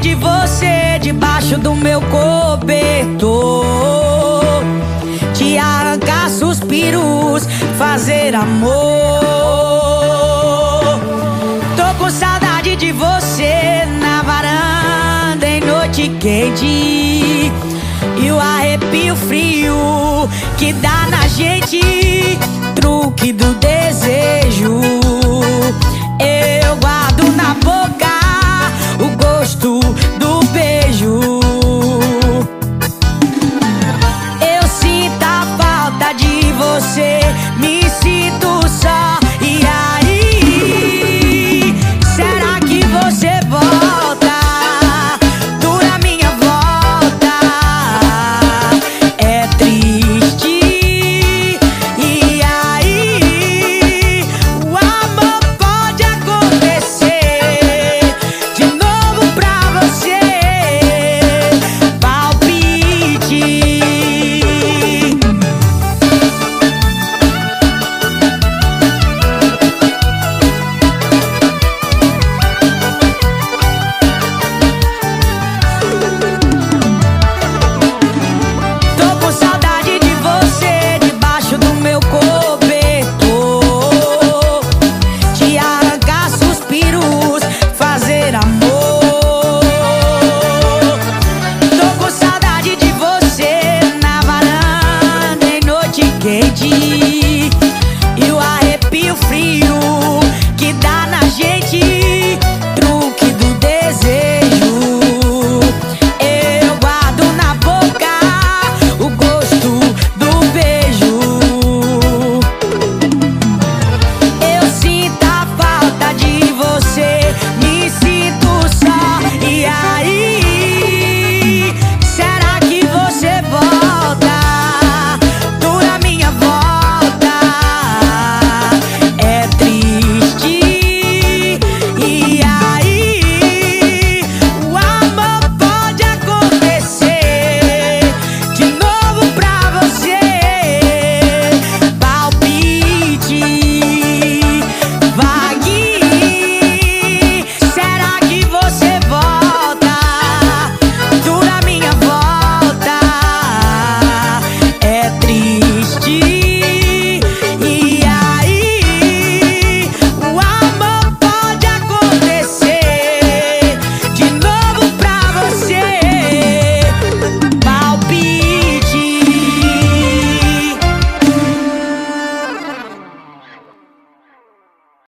de você debaixo do meu cobertor, te arrancar suspiros, fazer amor. Tô com saudade de você na varanda em noite quente, e o arrepio frio que dá na gente, truque do desejo, eu guardo na boca